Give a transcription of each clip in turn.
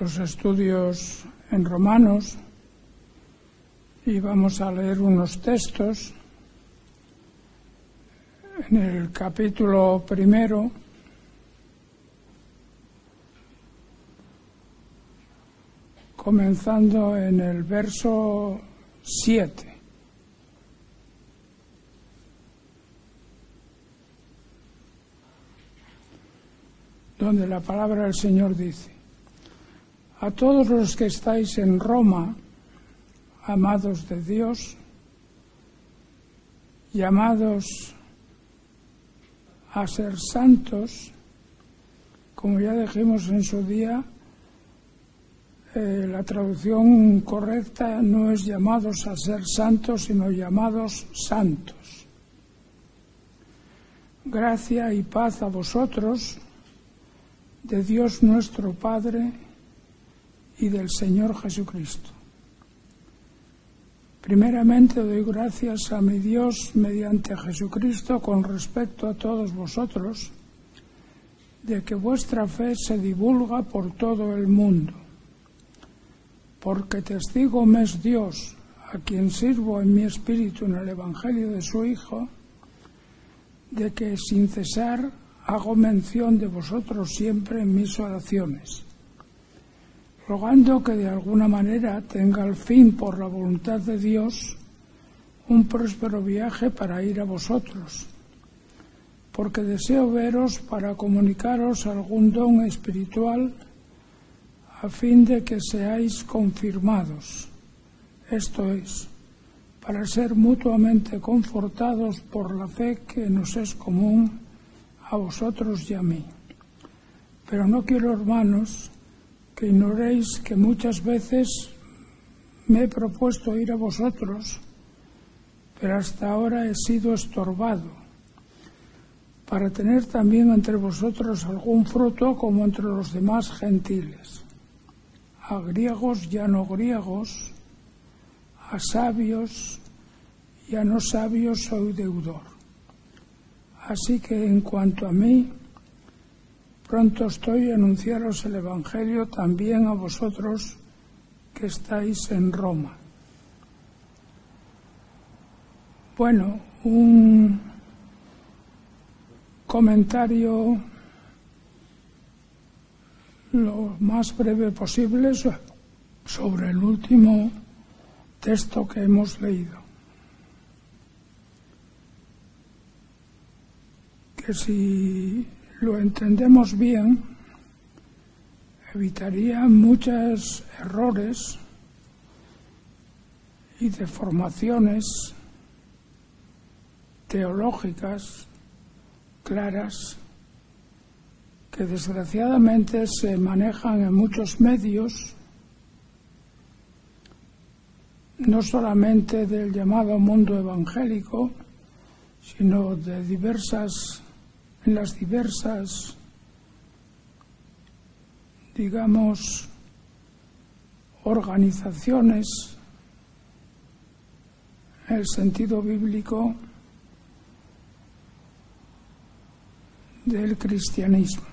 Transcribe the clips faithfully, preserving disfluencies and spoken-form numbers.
nuestros estudios en Romanos y vamos a leer unos textos. En el capítulo primero, comenzando en el verso siete. Donde la palabra del Señor dice: a todos los que estáis en Roma, amados de Dios, llamados a ser santos, como ya dijimos en su día, eh, la traducción correcta no es llamados a ser santos, sino llamados santos. Gracia y paz a vosotros, de Dios nuestro Padre y del Señor Jesucristo. Primeramente doy gracias a mi Dios mediante Jesucristo con respecto a todos vosotros, de que vuestra fe se divulga por todo el mundo, porque testigo me es Dios, a quien sirvo en mi espíritu en el Evangelio de su Hijo, de que sin cesar hago mención de vosotros siempre en mis oraciones, rogando que de alguna manera tenga al fin, por la voluntad de Dios, un próspero viaje para ir a vosotros, porque deseo veros para comunicaros algún don espiritual, a fin de que seáis confirmados, esto es, para ser mutuamente confortados por la fe que nos es común a vosotros y a mí. Pero no quiero, hermanos, que ignoréis que muchas veces me he propuesto ir a vosotros, pero hasta ahora he sido estorbado, para tener también entre vosotros algún fruto como entre los demás gentiles, a griegos y a no griegos, a sabios y a no sabios soy deudor. Así que en cuanto a mí, pronto estoy a anunciaros el Evangelio también a vosotros que estáis en Roma. Bueno, un comentario lo más breve posible sobre el último texto que hemos leído. Que si lo entendemos bien, evitaría muchos errores y deformaciones teológicas claras que desgraciadamente se manejan en muchos medios, no solamente del llamado mundo evangélico, sino de diversas en las diversas, digamos, organizaciones, en el sentido bíblico del cristianismo.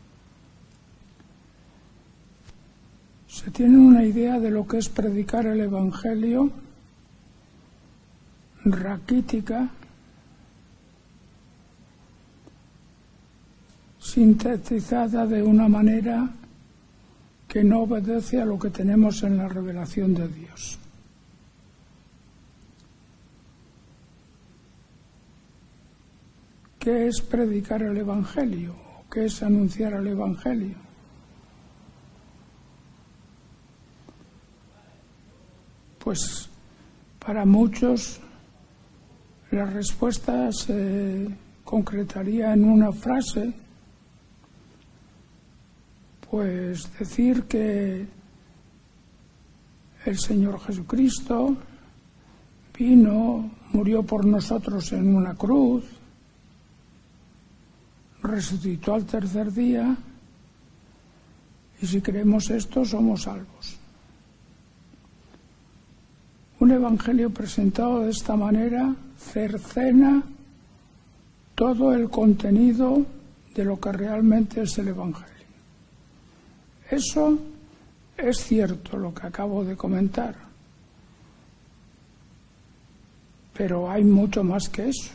Se tiene una idea de lo que es predicar el Evangelio raquítica, sintetizada de una manera que no obedece a lo que tenemos en la revelación de Dios. ¿Qué es predicar el Evangelio? ¿Qué es anunciar el Evangelio? Pues para muchos la respuesta se concretaría en una frase. Pues decir que el Señor Jesucristo vino, murió por nosotros en una cruz, resucitó al tercer día, y si creemos esto somos salvos. Un evangelio presentado de esta manera cercena todo el contenido de lo que realmente es el evangelio. Eso Es cierto lo que acabo de comentar, pero hay mucho más que eso.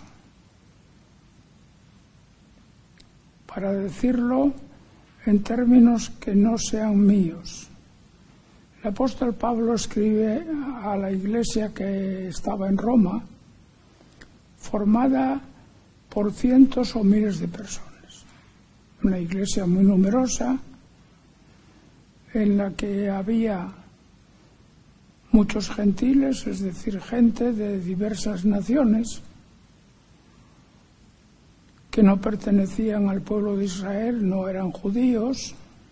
Para decirlo en términos que no sean míos, el apóstol Pablo escribe a la iglesia que estaba en Roma, formada por cientos o miles de personas. Una iglesia muy numerosa, en la que había muchos gentiles, es decir, gente de diversas naciones que no pertenecían al pueblo de Israel, no eran judíos.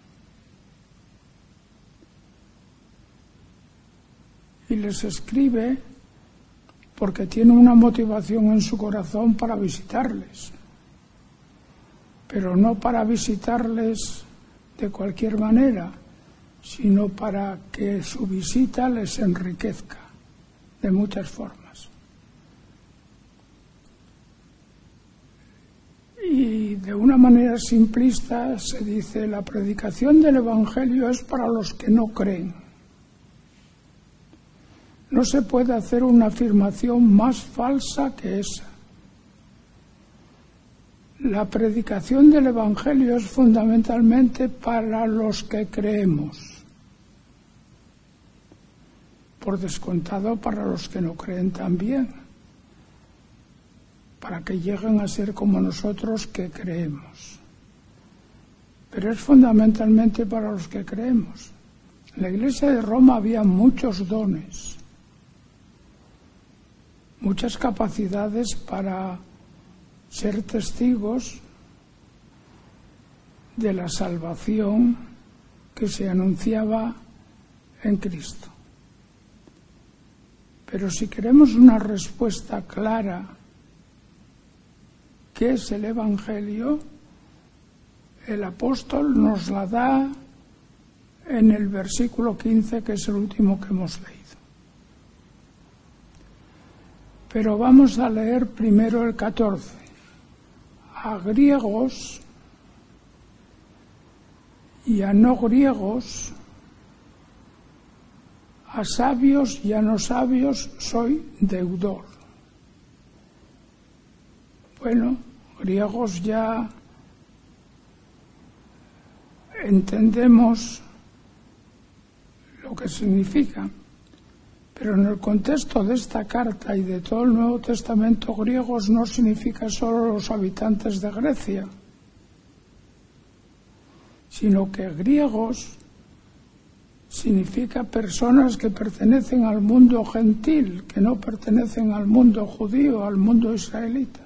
Y les escribe porque tiene una motivación en su corazón para visitarles, pero no para visitarles de cualquier manera, sino para que su visita les enriquezca de muchas formas. Y de una manera simplista se dice: la predicación del Evangelio es para los que no creen. No se puede hacer una afirmación más falsa que esa. La predicación del Evangelio es fundamentalmente para los que creemos. Por descontado, para los que no creen también, para que lleguen a ser como nosotros que creemos. Pero es fundamentalmente para los que creemos. En la Iglesia de Roma había muchos dones, muchas capacidades para ser testigos de la salvación que se anunciaba en Cristo. Pero si queremos una respuesta clara, ¿qué es el Evangelio?, el apóstol nos la da en el versículo quince, que es el último que hemos leído. Pero vamos a leer primero el catorce. A griegos y a no griegos, a sabios y a no sabios soy deudor. Bueno, griegos ya entendemos lo que significa, pero en el contexto de esta carta y de todo el Nuevo Testamento, griegos no significa solo los habitantes de Grecia, sino que griegos significa personas que pertenecen al mundo gentil, que no pertenecen al mundo judío, al mundo israelita.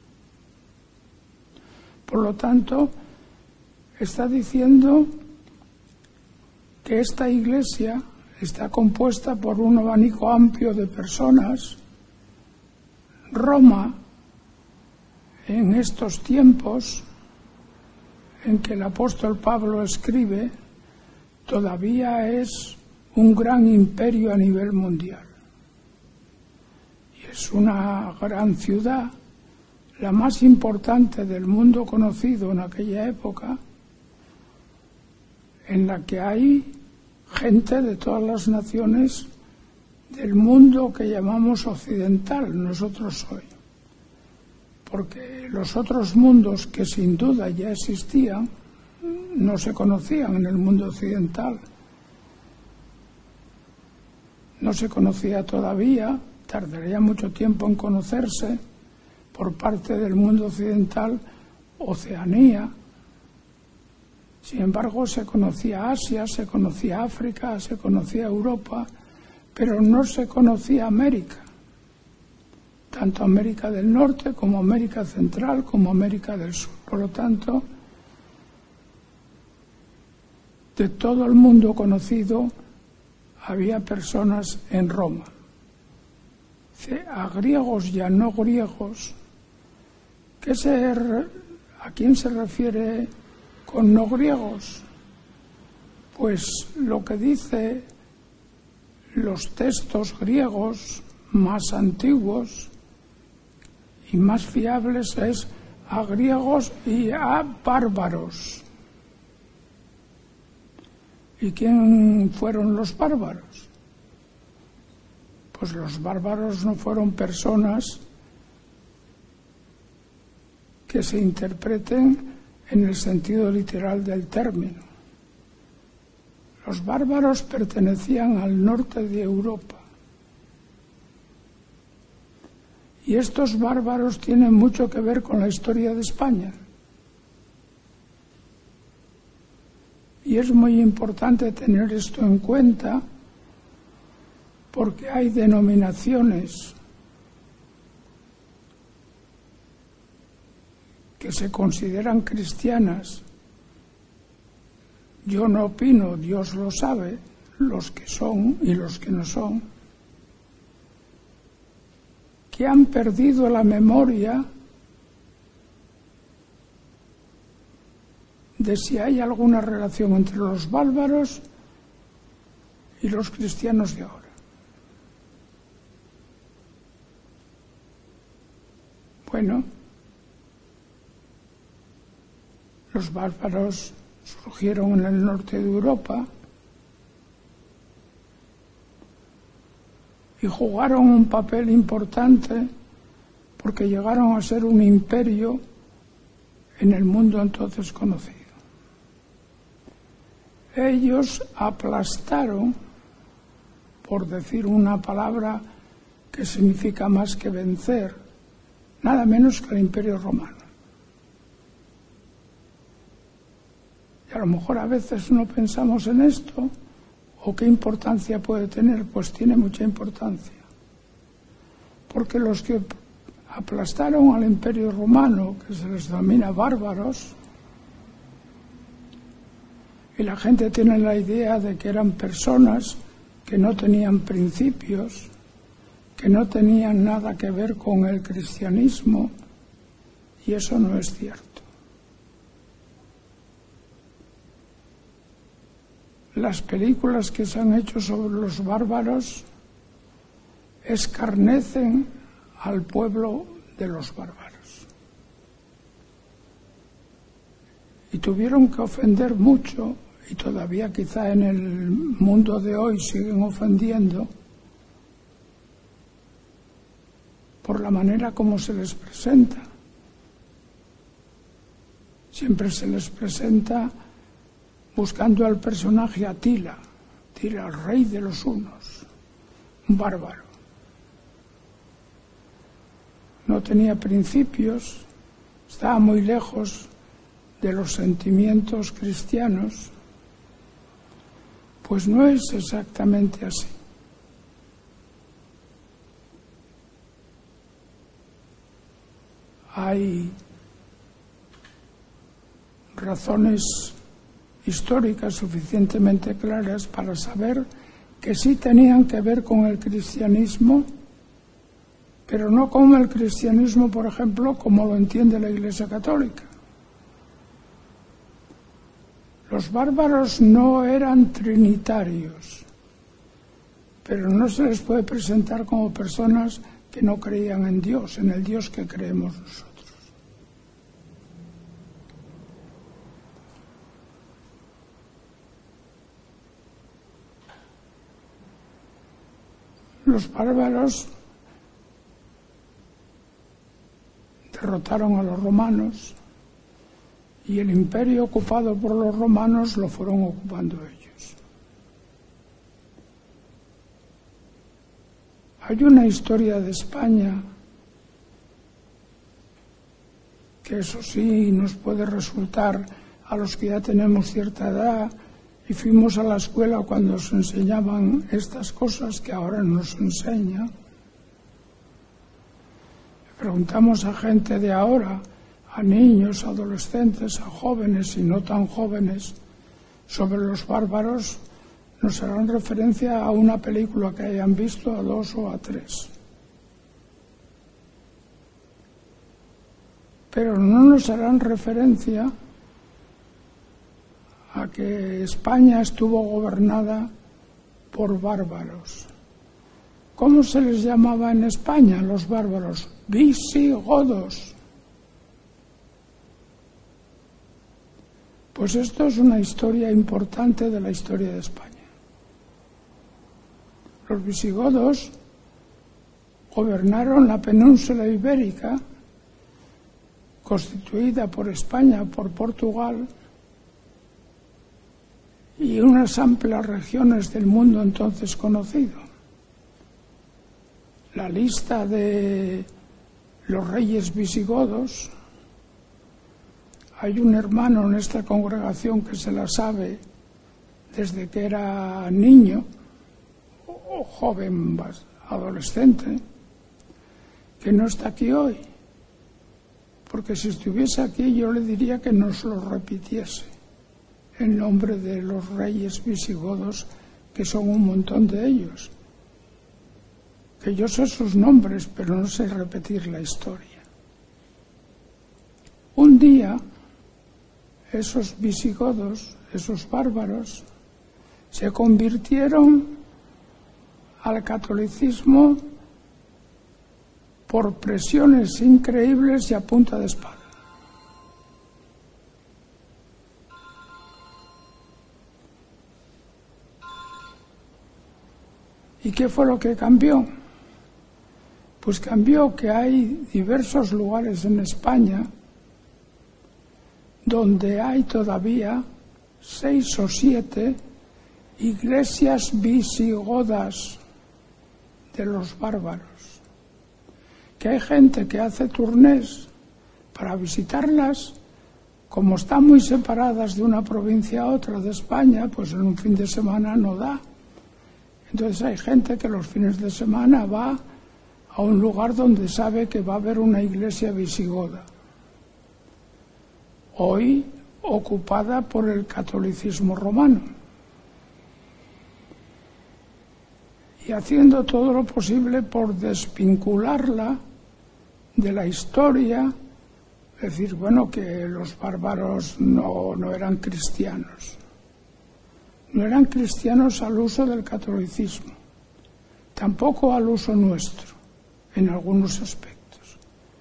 Por lo tanto, está diciendo que esta iglesia está compuesta por un abanico amplio de personas. Roma, en estos tiempos en que el apóstol Pablo escribe, todavía es un gran imperio a nivel mundial. Y es una gran ciudad, la más importante del mundo conocido en aquella época, en la que hay gente de todas las naciones del mundo que llamamos occidental, nosotros hoy. Porque los otros mundos que sin duda ya existían, no se conocían en el mundo occidental. No se conocía todavía, tardaría mucho tiempo en conocerse por parte del mundo occidental Oceanía. Sin embargo, se conocía Asia, se conocía África, se conocía Europa, pero no se conocía América. Tanto América del Norte como América Central como América del Sur. Por lo tanto, de todo el mundo conocido había personas en Roma. A griegos y a no griegos, ¿qué se, ¿a quién se refiere con no griegos? Pues lo que dice los textos griegos más antiguos y más fiables es a griegos y a bárbaros. ¿Y quién fueron los bárbaros? Pues los bárbaros no fueron personas que se interpreten en el sentido literal del término. Los bárbaros pertenecían al norte de Europa. Y estos bárbaros tienen mucho que ver con la historia de España. Y es muy importante tener esto en cuenta porque hay denominaciones que se consideran cristianas. Yo no opino, Dios lo sabe, los que son y los que no son, que han perdido la memoria de si hay alguna relación entre los bárbaros y los cristianos de ahora. Bueno, los bárbaros surgieron en el norte de Europa y jugaron un papel importante porque llegaron a ser un imperio en el mundo entonces conocido. Ellos aplastaron, por decir una palabra que significa más que vencer, nada menos que el Imperio Romano. Y a lo mejor a veces no pensamos en esto, o qué importancia puede tener, pues tiene mucha importancia. Porque los que aplastaron al Imperio Romano, que se les denomina bárbaros, y la gente tiene la idea de que eran personas que no tenían principios, que no tenían nada que ver con el cristianismo, y eso no es cierto. Las películas que se han hecho sobre los bárbaros escarnecen al pueblo de los bárbaros. Y tuvieron que ofender mucho, y todavía quizá en el mundo de hoy siguen ofendiendo, por la manera como se les presenta. Siempre se les presenta buscando al personaje Atila, Atila, el rey de los hunos, un bárbaro. No tenía principios, estaba muy lejos de los sentimientos cristianos. Pues no es exactamente así. Hay razones históricas suficientemente claras para saber que sí tenían que ver con el cristianismo, pero no con el cristianismo, por ejemplo, como lo entiende la Iglesia Católica. Los bárbaros no eran trinitarios, pero no se les puede presentar como personas que no creían en Dios, en el Dios que creemos nosotros. Los bárbaros derrotaron a los romanos y el imperio ocupado por los romanos lo fueron ocupando ellos. Hay una historia de España que eso sí nos puede resultar a los que ya tenemos cierta edad y fuimos a la escuela cuando nos enseñaban estas cosas que ahora nos enseñan. Preguntamos a gente de ahora, a niños, adolescentes, a jóvenes y no tan jóvenes, sobre los bárbaros, nos harán referencia a una película que hayan visto, a dos o a tres. Pero no nos harán referencia a que España estuvo gobernada por bárbaros. ¿Cómo se les llamaba en España los bárbaros? Visigodos. Pues esto es una historia importante de la historia de España. Los visigodos gobernaron la península ibérica, constituida por España, por Portugal y unas amplias regiones del mundo entonces conocido. La lista de los reyes visigodos, hay un hermano en esta congregación que se la sabe desde que era niño o joven, adolescente, que no está aquí hoy, porque si estuviese aquí yo le diría que nos lo repitiese en nombre de los reyes visigodos, que son un montón de ellos, que yo sé sus nombres pero no sé repetir la historia. Un día esos visigodos, esos bárbaros, se convirtieron al catolicismo por presiones increíbles y a punta de espada. ¿Y qué fue lo que cambió? Pues cambió que hay diversos lugares en España donde hay todavía seis o siete iglesias visigodas de los bárbaros, que hay gente que hace turnés para visitarlas, como están muy separadas de una provincia a otra de España, pues en un fin de semana no da. Entonces hay gente que los fines de semana va a un lugar donde sabe que va a haber una iglesia visigoda, hoy ocupada por el catolicismo romano, y haciendo todo lo posible por desvincularla de la historia, decir, bueno, que los bárbaros no, no eran cristianos, no eran cristianos al uso del catolicismo, tampoco al uso nuestro, en algunos aspectos,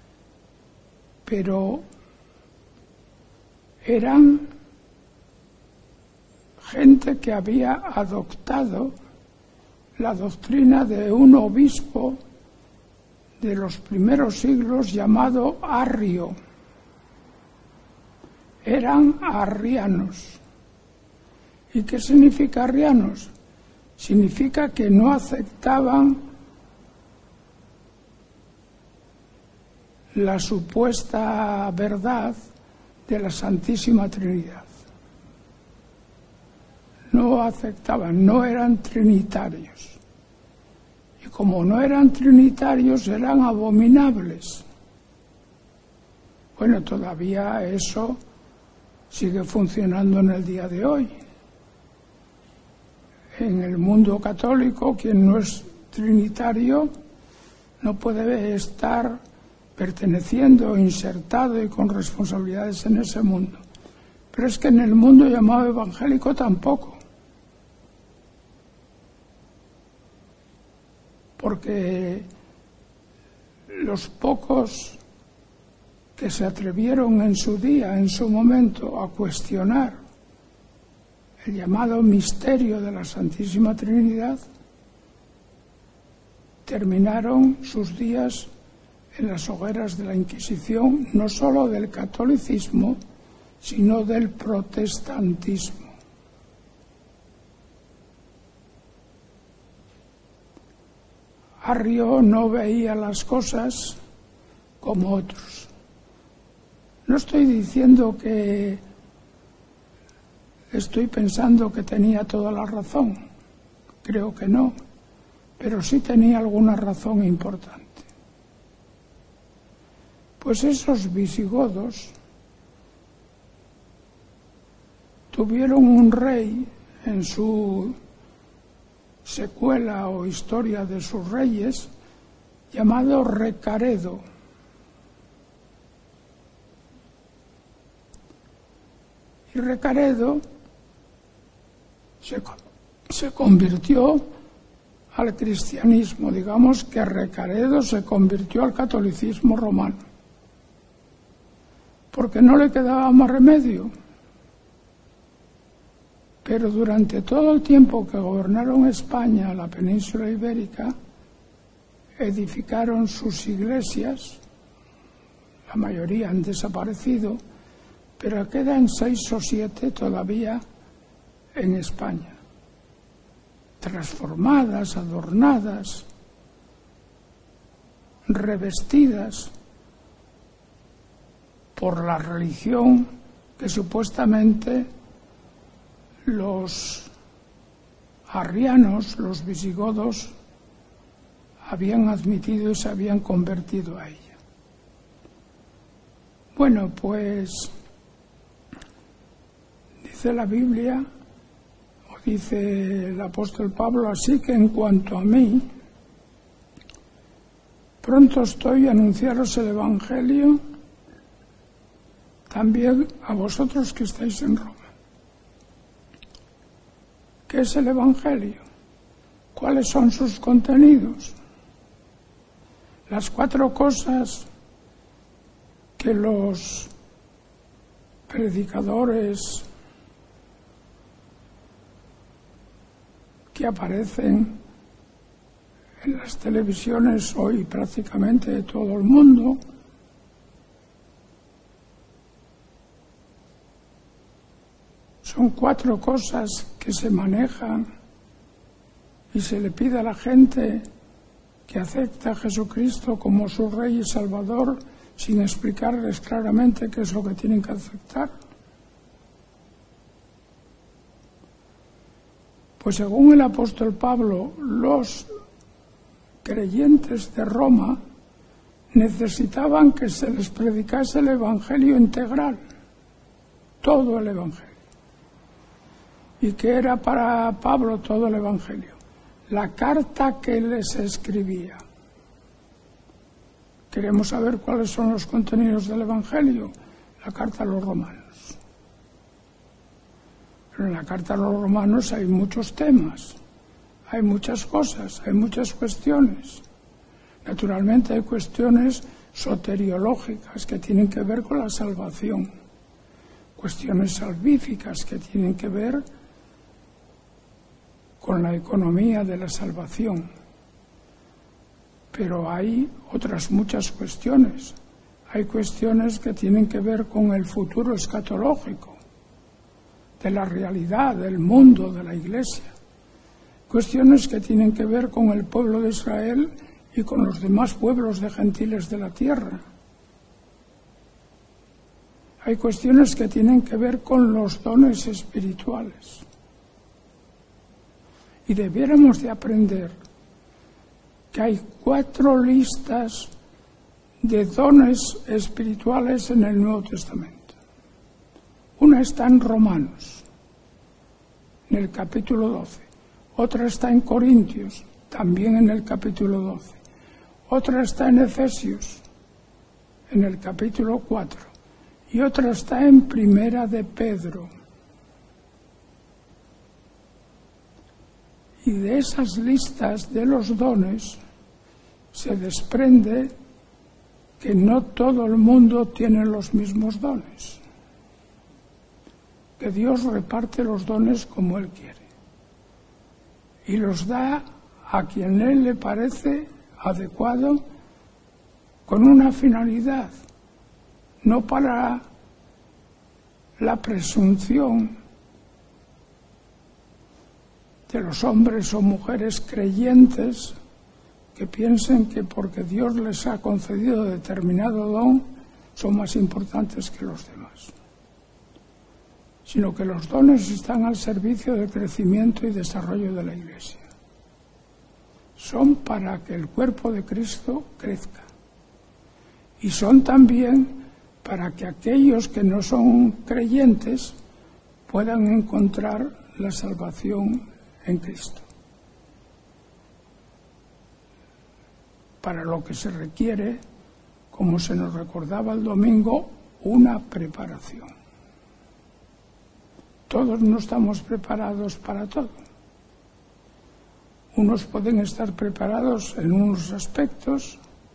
pero eran gente que había adoptado la doctrina de un obispo de los primeros siglos llamado Arrio. Eran arrianos. ¿Y qué significa arrianos? Significa que no aceptaban la supuesta verdad de la Santísima Trinidad. No aceptaban, no eran trinitarios. Y como no eran trinitarios, eran abominables. Bueno, todavía eso sigue funcionando en el día de hoy. En el mundo católico, quien no es trinitario no puede estar perteneciendo, insertado y con responsabilidades en ese mundo. Pero es que en el mundo llamado evangélico tampoco. Porque los pocos que se atrevieron en su día, en su momento, a cuestionar el llamado misterio de la Santísima Trinidad, terminaron sus días en las hogueras de la Inquisición, no solo del catolicismo, sino del protestantismo. Arrio no veía las cosas como otros. No estoy diciendo que estoy pensando que tenía toda la razón, creo que no, pero sí tenía alguna razón importante. Pues esos visigodos tuvieron un rey en su secuela o historia de sus reyes llamado Recaredo. Y Recaredo se, se convirtió al cristianismo, digamos que Recaredo se convirtió al catolicismo romano, porque no le quedaba más remedio. Pero durante todo el tiempo que gobernaron España, la península ibérica, edificaron sus iglesias, la mayoría han desaparecido, pero quedan seis o siete todavía en España, transformadas, adornadas, revestidas por la religión que supuestamente los arrianos, los visigodos, habían admitido y se habían convertido a ella. Bueno, pues dice la Biblia, o dice el apóstol Pablo, así que en cuanto a mí, pronto estoy a anunciaros el Evangelio también a vosotros que estáis en Roma. ¿Qué es el Evangelio? ¿Cuáles son sus contenidos? Las cuatro cosas que los predicadores que aparecen en las televisiones hoy prácticamente de todo el mundo son cuatro cosas que se manejan y se le pide a la gente que acepta a Jesucristo como su Rey y Salvador sin explicarles claramente qué es lo que tienen que aceptar. Pues según el apóstol Pablo, los creyentes de Roma necesitaban que se les predicase el Evangelio integral, todo el Evangelio. ¿Y qué era para Pablo todo el Evangelio? La carta que les escribía. Queremos saber cuáles son los contenidos del Evangelio. La carta a los romanos. Pero en la carta a los romanos hay muchos temas, hay muchas cosas, hay muchas cuestiones. Naturalmente hay cuestiones soteriológicas que tienen que ver con la salvación, cuestiones salvíficas que tienen que ver con la economía de la salvación. Pero hay otras muchas cuestiones. Hay cuestiones que tienen que ver con el futuro escatológico, de la realidad, del mundo, de la Iglesia. Cuestiones que tienen que ver con el pueblo de Israel y con los demás pueblos de gentiles de la tierra. Hay cuestiones que tienen que ver con los dones espirituales. Y debiéramos de aprender que hay cuatro listas de dones espirituales en el Nuevo Testamento. Una está en Romanos, en el capítulo doce. Otra está en Corintios, también en el capítulo doce. Otra está en Efesios, en el capítulo cuatro. Y otra está en Primera de Pedro. Y de esas listas de los dones se desprende que no todo el mundo tiene los mismos dones, que Dios reparte los dones como Él quiere y los da a quien Él le parece adecuado con una finalidad, no para la presunción de los hombres o mujeres creyentes que piensen que porque Dios les ha concedido determinado don son más importantes que los demás, sino que los dones están al servicio del crecimiento y desarrollo de la Iglesia. Son para que el cuerpo de Cristo crezca y son también para que aquellos que no son creyentes puedan encontrar la salvación en Cristo. Para lo que se requiere, como se nos recordaba el domingo, una preparación. Todos no estamos preparados para todo. Unos pueden estar preparados en unos aspectos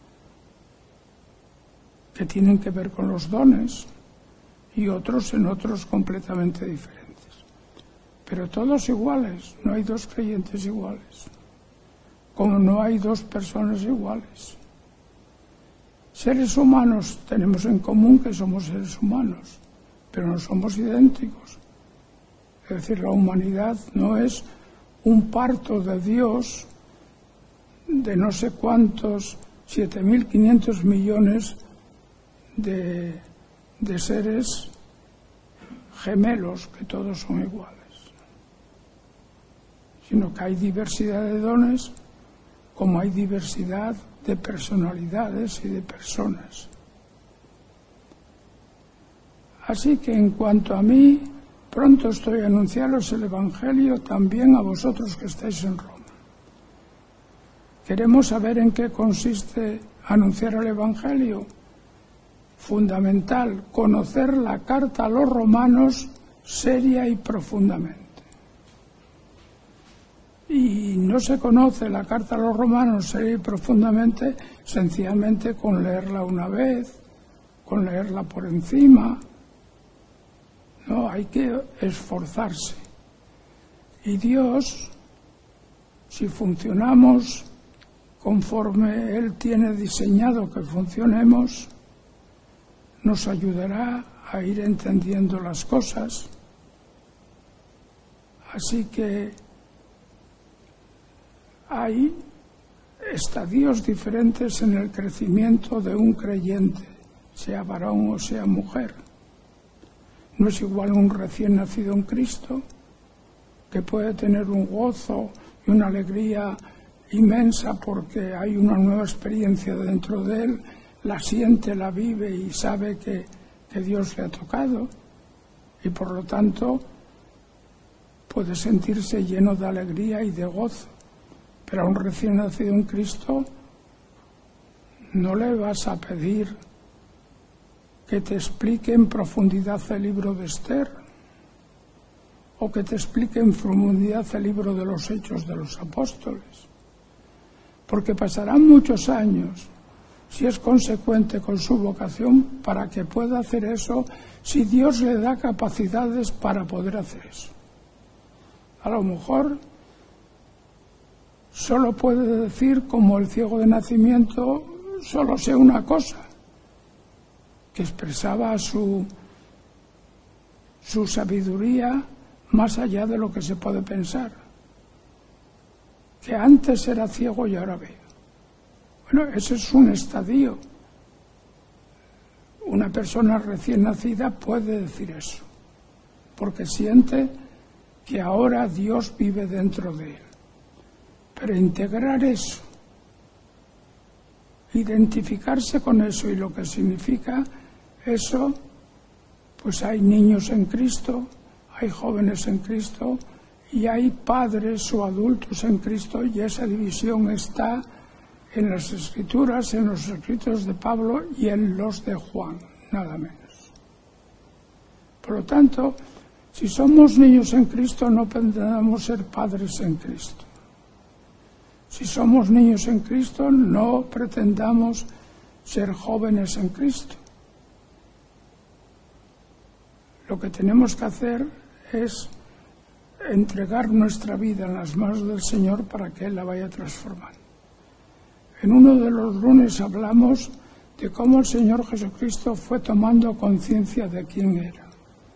que tienen que ver con los dones y otros en otros completamente diferentes. pero todos iguales, no hay dos creyentes iguales, como no hay dos personas iguales. Seres humanos tenemos en común que somos seres humanos, pero no somos idénticos. Es decir, la humanidad no es un parto de Dios de no sé cuántos, siete mil quinientos millones de, de seres gemelos, que todos son iguales, sino que hay diversidad de dones como hay diversidad de personalidades y de personas. Así que en cuanto a mí, pronto estoy a anunciaros el Evangelio también a vosotros que estáis en Roma. ¿Queremos saber en qué consiste anunciar el Evangelio? Fundamental, conocer la carta a los romanos seria y profundamente. Y no se conoce la carta a los romanos seria y profundamente sencillamente con leerla una vez, con leerla por encima. No, hay que esforzarse. Y Dios, si funcionamos conforme Él tiene diseñado que funcionemos, nos ayudará a ir entendiendo las cosas. Así que hay estadios diferentes en el crecimiento de un creyente, sea varón o sea mujer. No es igual un recién nacido en Cristo, que puede tener un gozo y una alegría inmensa porque hay una nueva experiencia dentro de él, la siente, la vive y sabe que, que Dios le ha tocado, y por lo tanto puede sentirse lleno de alegría y de gozo. Pero a un recién nacido en Cristo no le vas a pedir que te explique en profundidad el libro de Esther o que te explique en profundidad el libro de los Hechos de los Apóstoles, porque pasarán muchos años, si es consecuente con su vocación, para que pueda hacer eso, si Dios le da capacidades para poder hacer eso. A lo mejor solo puede decir, como el ciego de nacimiento, solo sé una cosa, que expresaba su, su sabiduría más allá de lo que se puede pensar, que antes era ciego y ahora ve. Bueno, ese es un estadio. Una persona recién nacida puede decir eso, porque siente que ahora Dios vive dentro de él. Pero integrar eso, identificarse con eso y lo que significa eso, pues hay niños en Cristo, hay jóvenes en Cristo y hay padres o adultos en Cristo, y esa división está en las Escrituras, en los escritos de Pablo y en los de Juan, nada menos. Por lo tanto, si somos niños en Cristo, no pretendamos ser padres en Cristo. Si somos niños en Cristo, no pretendamos ser jóvenes en Cristo. Lo que tenemos que hacer es entregar nuestra vida en las manos del Señor para que Él la vaya transformando. En uno de los lunes hablamos de cómo el Señor Jesucristo fue tomando conciencia de quién era.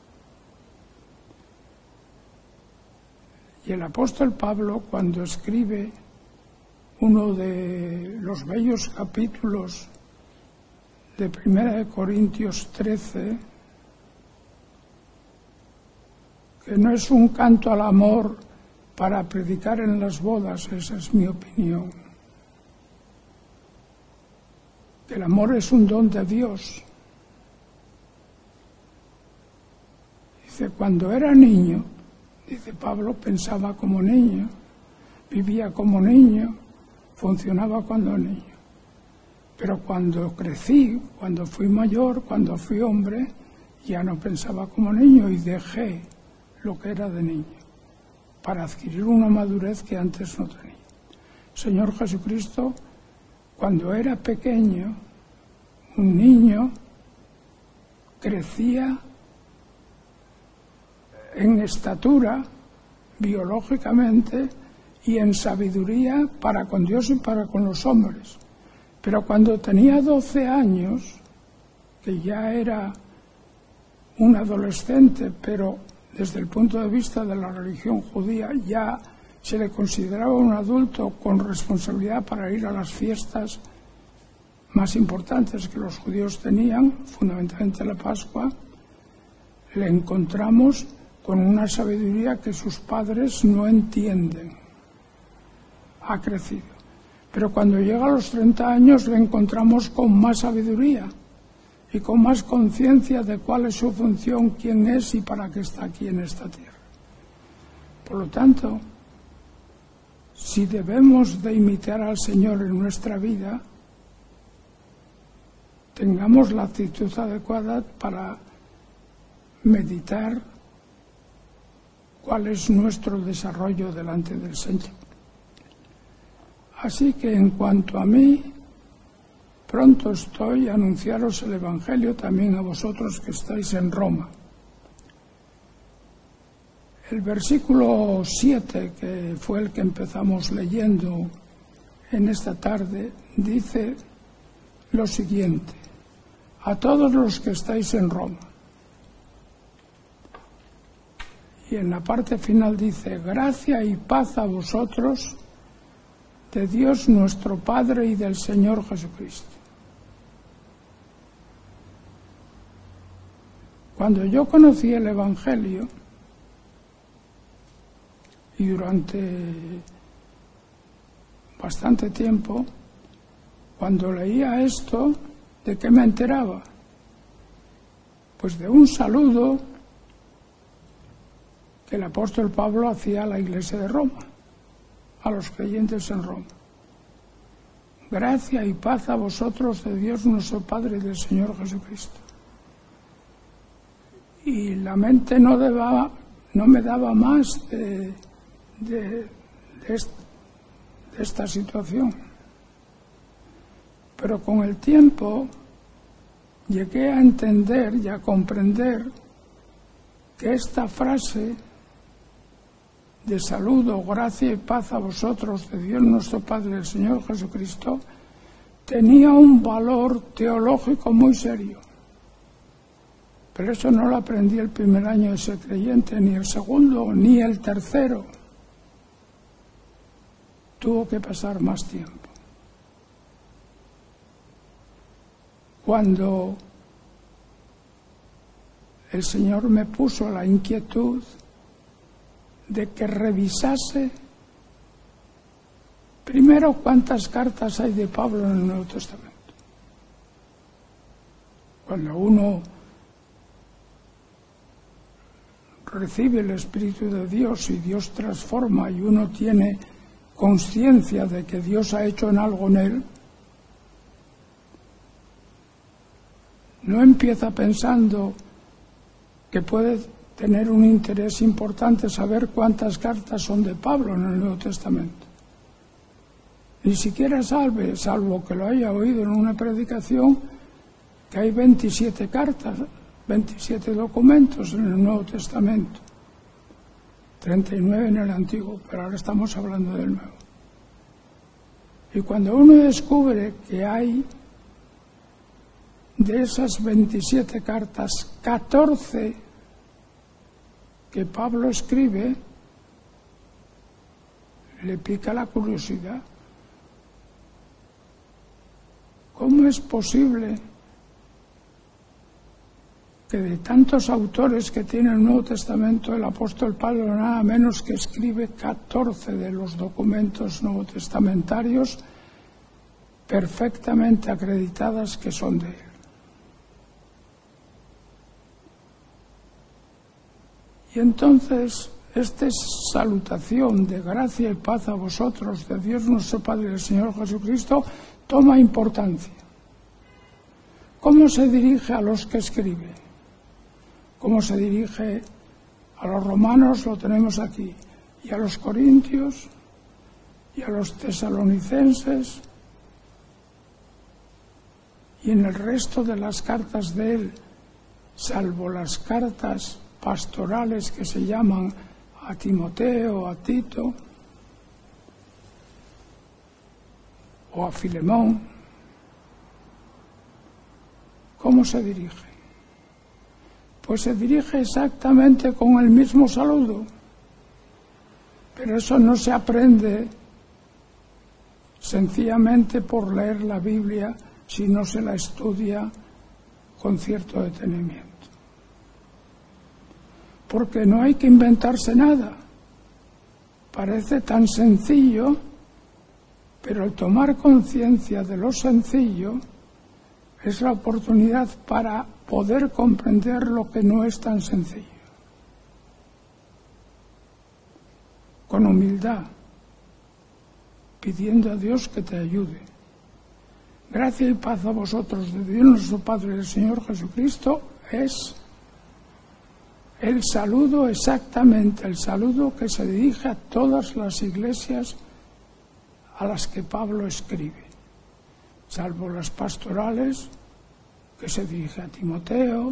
Y el apóstol Pablo, cuando escribe uno de los bellos capítulos de Primera de Corintios trece, que no es un canto al amor para predicar en las bodas, esa es mi opinión. El amor es un don de Dios. Dice, cuando era niño, dice Pablo, pensaba como niño, vivía como niño, funcionaba cuando niño. Pero cuando crecí, cuando fui mayor, cuando fui hombre, ya no pensaba como niño y dejé lo que era de niño para adquirir una madurez que antes no tenía. Señor Jesucristo, cuando era pequeño, un niño, crecía en estatura biológicamente y en sabiduría para con Dios y para con los hombres. Pero cuando tenía doce años, que ya era un adolescente, pero desde el punto de vista de la religión judía ya se le consideraba un adulto con responsabilidad para ir a las fiestas más importantes que los judíos tenían, fundamentalmente la Pascua, le encontramos con una sabiduría que sus padres no entienden. Ha crecido. Pero cuando llega a los treinta años le encontramos con más sabiduría y con más conciencia de cuál es su función, quién es y para qué está aquí en esta tierra. Por lo tanto, si debemos de imitar al Señor en nuestra vida, tengamos la actitud adecuada para meditar cuál es nuestro desarrollo delante del Señor. Así que en cuanto a mí, pronto estoy a anunciaros el Evangelio también a vosotros que estáis en Roma. El versículo siete, que fue el que empezamos leyendo en esta tarde, dice lo siguiente: a todos los que estáis en Roma. Y en la parte final dice: gracia y paz a vosotros de Dios nuestro Padre y del Señor Jesucristo. Cuando yo conocí el Evangelio, y durante bastante tiempo, cuando leía esto, ¿de qué me enteraba? Pues de un saludo que el apóstol Pablo hacía a la iglesia de Roma, a los creyentes en Roma. Gracia y paz a vosotros de Dios nuestro Padre y del Señor Jesucristo. Y la mente no, deba, no me daba más de, de, de, est, de esta situación. Pero con el tiempo llegué a entender y a comprender que esta frase de saludo, gracia y paz a vosotros de Dios nuestro Padre y del Señor Jesucristo tenía un valor teológico muy serio. Pero eso no lo aprendí el primer año de ser creyente, ni el segundo, ni el tercero. Tuvo que pasar más tiempo. Cuando el Señor me puso la inquietud de que revisase primero cuántas cartas hay de Pablo en el Nuevo Testamento. Cuando uno recibe el Espíritu de Dios y Dios transforma y uno tiene conciencia de que Dios ha hecho en algo en él, no empieza pensando que puede tener un interés importante saber cuántas cartas son de Pablo en el Nuevo Testamento. Ni siquiera sabe, salvo que lo haya oído en una predicación, que hay veintisiete cartas, veintisiete documentos en el Nuevo Testamento, treinta y nueve en el Antiguo, pero ahora estamos hablando del Nuevo. Y cuando uno descubre que hay de esas veintisiete cartas, catorce que Pablo escribe, le pica la curiosidad. ¿Cómo es posible que de tantos autores que tiene el Nuevo Testamento, el apóstol Pablo nada menos que escribe catorce de los documentos nuevotestamentarios perfectamente acreditadas que son de él? Y entonces, esta salutación de gracia y paz a vosotros, de Dios nuestro Padre y del Señor Jesucristo, toma importancia. ¿Cómo se dirige a los que escribe? ¿Cómo se dirige a los romanos? Lo tenemos aquí. Y a los corintios, y a los tesalonicenses, y en el resto de las cartas de él, salvo las cartas pastorales que se llaman a Timoteo, a Tito o a Filemón, ¿cómo se dirige? Pues se dirige exactamente con el mismo saludo, pero eso no se aprende sencillamente por leer la Biblia si no se la estudia con cierto detenimiento. Porque no hay que inventarse nada. Parece tan sencillo, pero al tomar conciencia de lo sencillo es la oportunidad para poder comprender lo que no es tan sencillo. Con humildad, pidiendo a Dios que te ayude. Gracia y paz a vosotros de Dios nuestro Padre y del Señor Jesucristo es el saludo, exactamente el saludo que se dirige a todas las iglesias a las que Pablo escribe, salvo las pastorales, que se dirige a Timoteo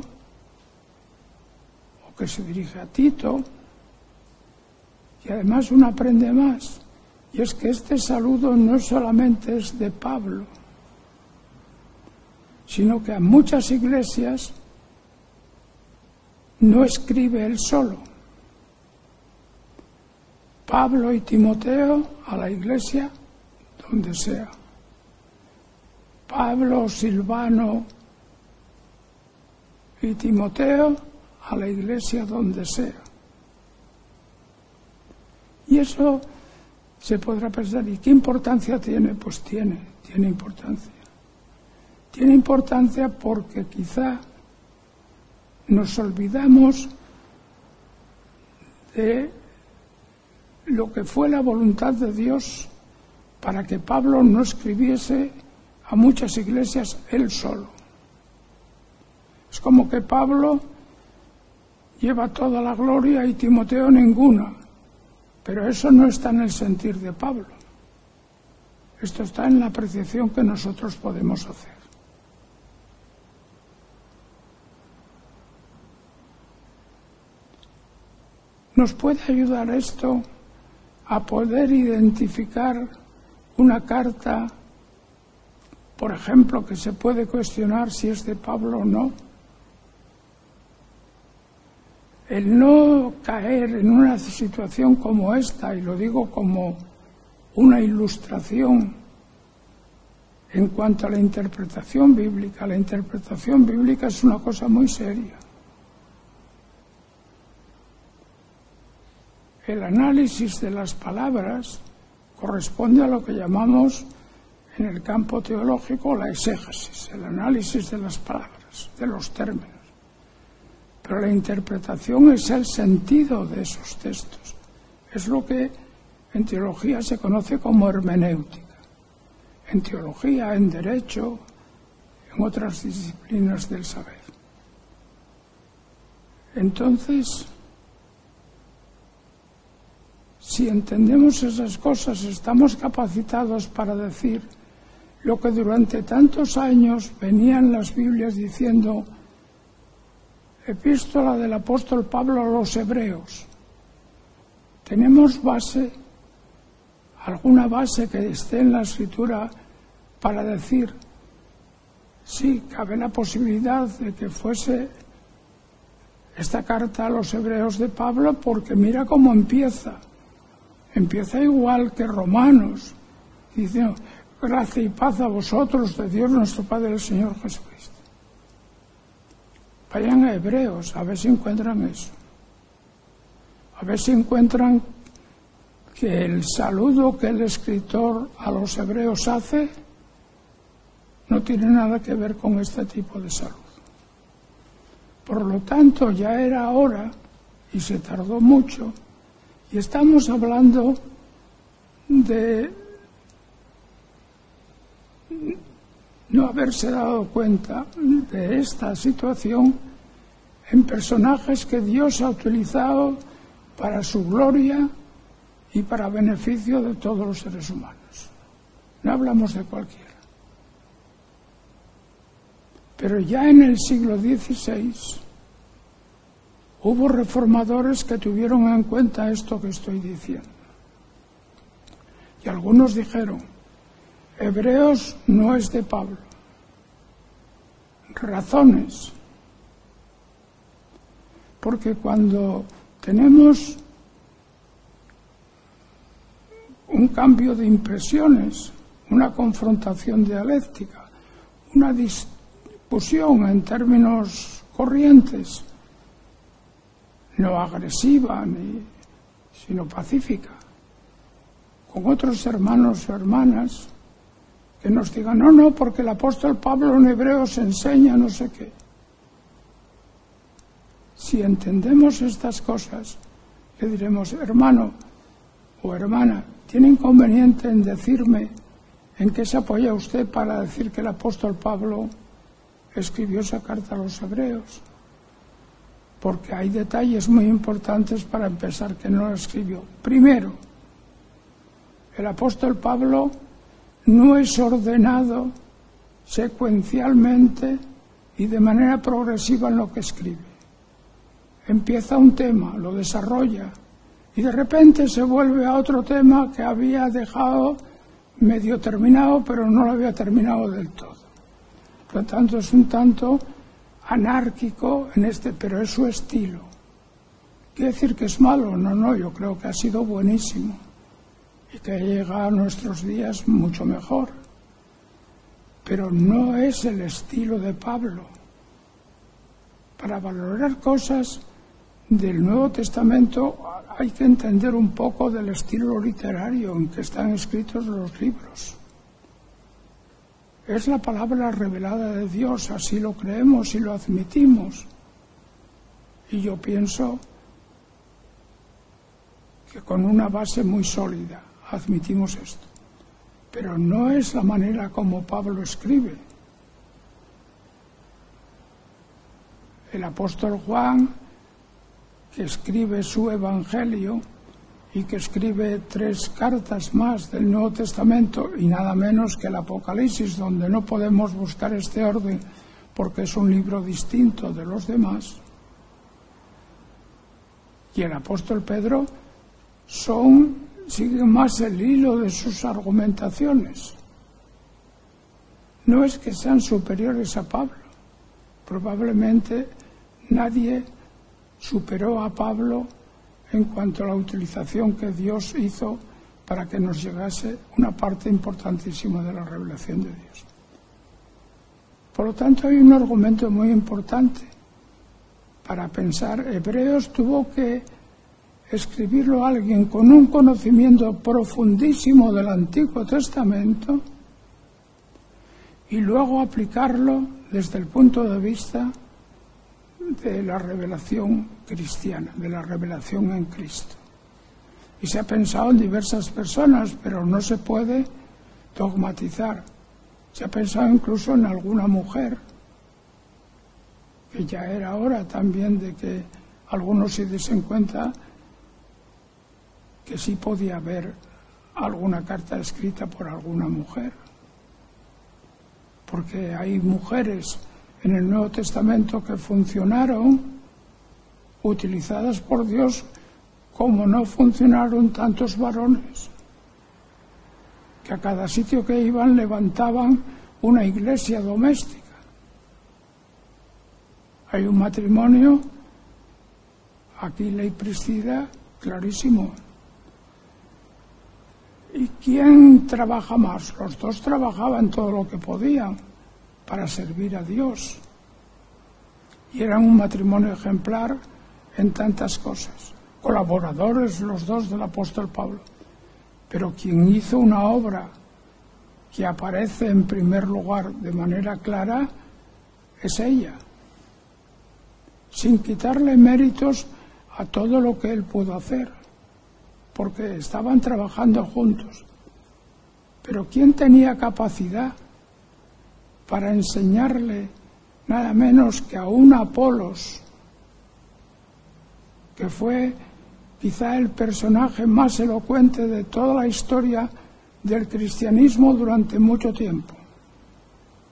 o que se dirige a Tito. Y además uno aprende más, y es que este saludo no solamente es de Pablo, sino que a muchas iglesias no escribe él solo. Pablo y Timoteo a la iglesia donde sea. Pablo, Silvano y Timoteo a la iglesia donde sea. Y eso se podrá pensar, ¿y qué importancia tiene? Pues tiene, tiene importancia. Tiene importancia porque quizá nos olvidamos de lo que fue la voluntad de Dios para que Pablo no escribiese a muchas iglesias él solo. Es como que Pablo lleva toda la gloria y Timoteo ninguna, pero eso no está en el sentir de Pablo. Esto está en la apreciación que nosotros podemos hacer. Nos puede ayudar esto a poder identificar una carta, por ejemplo, que se puede cuestionar si es de Pablo o no. El no caer en una situación como esta, y lo digo como una ilustración en cuanto a la interpretación bíblica. La interpretación bíblica es una cosa muy seria. El análisis de las palabras corresponde a lo que llamamos en el campo teológico la exégesis, el análisis de las palabras, de los términos. Pero la interpretación es el sentido de esos textos. Es lo que en teología se conoce como hermenéutica. En teología, en derecho, en otras disciplinas del saber. Entonces, si entendemos esas cosas, estamos capacitados para decir lo que durante tantos años venían las Biblias diciendo: epístola del apóstol Pablo a los hebreos. ¿Tenemos base, alguna base que esté en la escritura para decir sí, cabe la posibilidad de que fuese esta carta a los hebreos de Pablo? Porque mira cómo empieza. Empieza igual que Romanos, dice: gracia y paz a vosotros de Dios nuestro Padre y del Señor Jesucristo. Vayan a Hebreos, a ver si encuentran eso. A ver si encuentran que el saludo que el escritor a los hebreos hace no tiene nada que ver con este tipo de saludo. Por lo tanto, ya era hora, y se tardó mucho, y estamos hablando de no haberse dado cuenta de esta situación en personajes que Dios ha utilizado para su gloria y para beneficio de todos los seres humanos. No hablamos de cualquiera. Pero ya en el siglo dieciséis hubo reformadores que tuvieron en cuenta esto que estoy diciendo. Y algunos dijeron, Hebreos no es de Pablo. Razones. Porque cuando tenemos un cambio de impresiones, una confrontación dialéctica, una discusión en términos corrientes, no agresiva, ni, sino pacífica, con otros hermanos o hermanas que nos digan, no, no, porque el apóstol Pablo en Hebreos enseña no sé qué. Si entendemos estas cosas, le diremos, hermano o hermana, ¿tiene inconveniente en decirme en qué se apoya usted para decir que el apóstol Pablo escribió esa carta a los hebreos? Porque hay detalles muy importantes para empezar que no lo escribió. Primero, el apóstol Pablo no es ordenado secuencialmente y de manera progresiva en lo que escribe. Empieza un tema, lo desarrolla y de repente se vuelve a otro tema que había dejado medio terminado, pero no lo había terminado del todo. Por lo tanto, es un tanto anárquico en este, pero es su estilo. ¿Quiere decir que es malo? No, no, yo creo que ha sido buenísimo y que llega a nuestros días mucho mejor. Pero no es el estilo de Pablo. Para valorar cosas del Nuevo Testamento hay que entender un poco del estilo literario en que están escritos los libros. Es la palabra revelada de Dios, así lo creemos y lo admitimos. Y yo pienso que con una base muy sólida admitimos esto. Pero no es la manera como Pablo escribe. El apóstol Juan, que escribe su Evangelio y que escribe tres cartas más del Nuevo Testamento y nada menos que el Apocalipsis, donde no podemos buscar este orden porque es un libro distinto de los demás, y el apóstol Pedro son, siguen más el hilo de sus argumentaciones. No es que sean superiores a Pablo, probablemente nadie superó a Pablo en cuanto a la utilización que Dios hizo para que nos llegase una parte importantísima de la revelación de Dios. Por lo tanto, hay un argumento muy importante para pensar. Hebreos tuvo que escribirlo alguien con un conocimiento profundísimo del Antiguo Testamento y luego aplicarlo desde el punto de vista de la revelación cristiana, de la revelación en Cristo. Y se ha pensado en diversas personas, pero no se puede dogmatizar. Se ha pensado incluso en alguna mujer, que ya era hora también de que algunos se diesen cuenta que sí podía haber alguna carta escrita por alguna mujer. Porque hay mujeres en el Nuevo Testamento que funcionaron, utilizadas por Dios, como no funcionaron tantos varones, que a cada sitio que iban levantaban una iglesia doméstica. Hay un matrimonio, Aquila y Priscila, clarísimo. ¿Y quién trabaja más? Los dos trabajaban todo lo que podían para servir a Dios. Y eran un matrimonio ejemplar en tantas cosas. Colaboradores los dos del apóstol Pablo. Pero quien hizo una obra que aparece en primer lugar de manera clara es ella, sin quitarle méritos a todo lo que él pudo hacer, porque estaban trabajando juntos. Pero ¿quién tenía capacidad para enseñarle nada menos que a un Apolos, que fue quizá el personaje más elocuente de toda la historia del cristianismo durante mucho tiempo?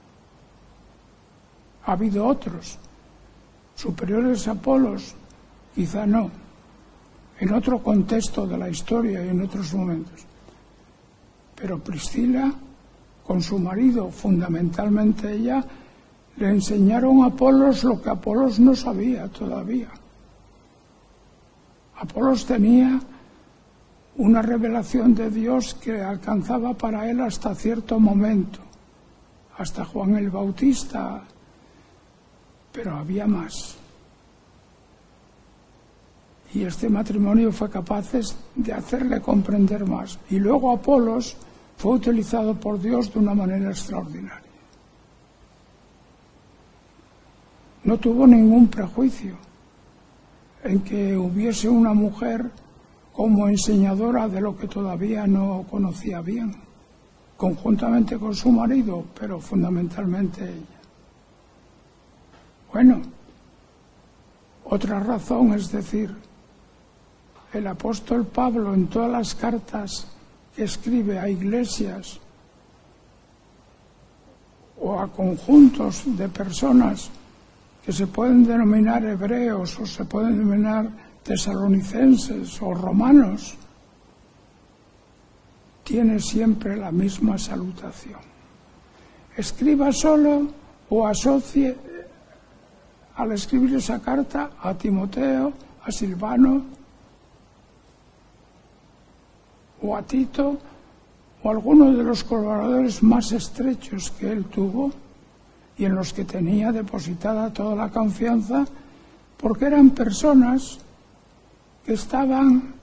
Ha habido otros superiores a Apolos, quizá no, en otro contexto de la historia y en otros momentos. Pero Priscila, con su marido, fundamentalmente ella, le enseñaron a Apolos lo que Apolos no sabía todavía. Apolos tenía una revelación de Dios que alcanzaba para él hasta cierto momento, hasta Juan el Bautista, pero había más. Y este matrimonio fue capaz de hacerle comprender más. Y luego Apolos fue utilizado por Dios de una manera extraordinaria. No tuvo ningún prejuicio en que hubiese una mujer como enseñadora de lo que todavía no conocía bien, conjuntamente con su marido, pero fundamentalmente ella. Bueno, otra razón, es decir, el apóstol Pablo en todas las cartas que escribe a iglesias o a conjuntos de personas que se pueden denominar hebreos o se pueden denominar tesalonicenses o romanos, tiene siempre la misma salutación. Escriba solo o asocie al escribir esa carta a Timoteo, a Silvano o a Tito o a alguno de los colaboradores más estrechos que él tuvo y en los que tenía depositada toda la confianza, porque eran personas que estaban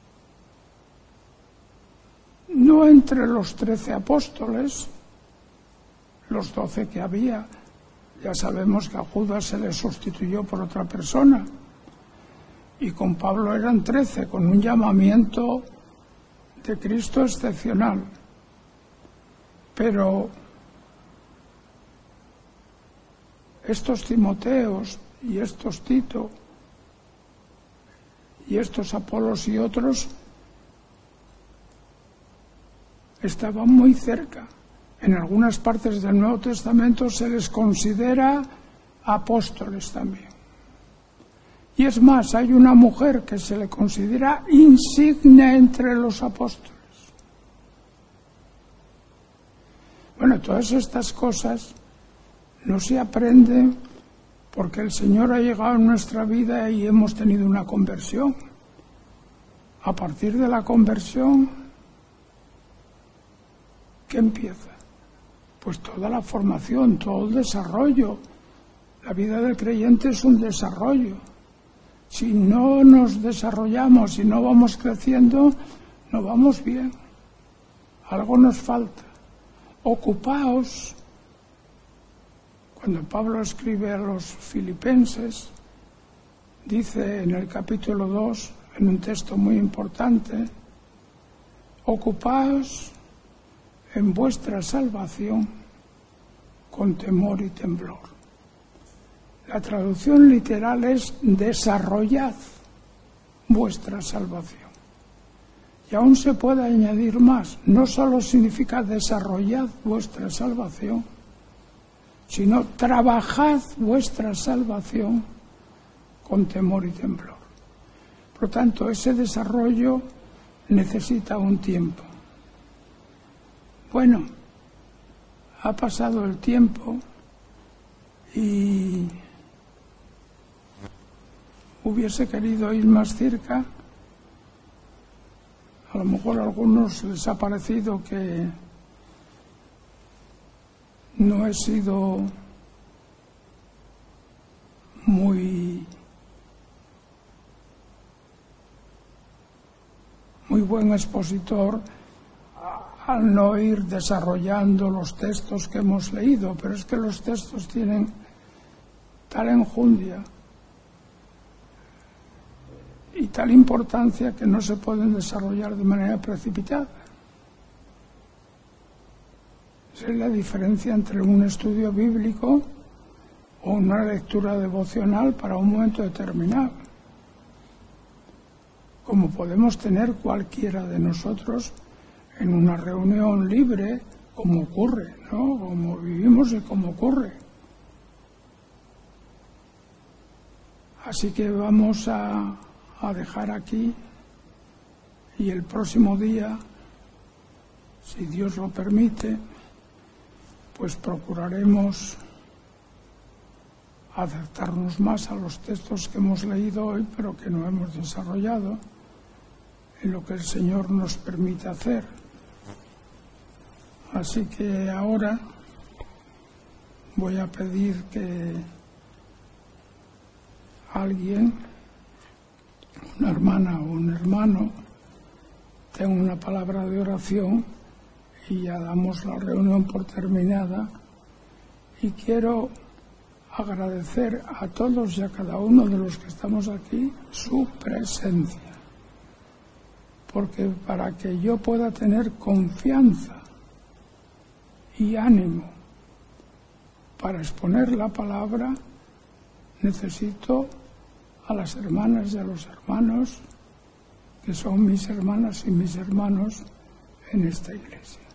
no entre los trece apóstoles, los doce que había. Ya sabemos que a Judas se le sustituyó por otra persona, y con Pablo eran trece, con un llamamiento de Cristo excepcional. Pero estos Timoteos y estos Tito y estos Apolos y otros estaban muy cerca. En algunas partes del Nuevo Testamento se les considera apóstoles también. Y es más, hay una mujer que se le considera insignia entre los apóstoles. Bueno, todas estas cosas no se aprenden porque el Señor ha llegado en nuestra vida y hemos tenido una conversión. A partir de la conversión, ¿qué empieza? Pues toda la formación, todo el desarrollo. La vida del creyente es un desarrollo. Si no nos desarrollamos, si no vamos creciendo, no vamos bien. Algo nos falta. Ocupaos. Cuando Pablo escribe a los filipenses, dice en el capítulo dos, en un texto muy importante, ocupaos en vuestra salvación con temor y temblor. La traducción literal es desarrollad vuestra salvación. Y aún se puede añadir más, no solo significa desarrollad vuestra salvación, sino trabajad vuestra salvación con temor y temblor. Por lo tanto, ese desarrollo necesita un tiempo. Bueno, ha pasado el tiempo y hubiese querido ir más cerca. A lo mejor a algunos les ha parecido que no he sido muy muy buen expositor al no ir desarrollando los textos que hemos leído, pero es que los textos tienen tal enjundia y tal importancia que no se pueden desarrollar de manera precipitada. Esa es la diferencia entre un estudio bíblico o una lectura devocional para un momento determinado, como podemos tener cualquiera de nosotros en una reunión libre, como ocurre, ¿no? Como vivimos y como ocurre. Así que vamos a, a dejar aquí, y el próximo día, si Dios lo permite, pues procuraremos acercarnos más a los textos que hemos leído hoy, pero que no hemos desarrollado, en lo que el Señor nos permite hacer. Así que ahora voy a pedir que alguien, una hermana o un hermano, tenga una palabra de oración y ya damos la reunión por terminada. Y quiero agradecer a todos y a cada uno de los que estamos aquí su presencia, porque para que yo pueda tener confianza y ánimo para exponer la palabra, necesito a las hermanas y a los hermanos que son mis hermanas y mis hermanos en esta iglesia.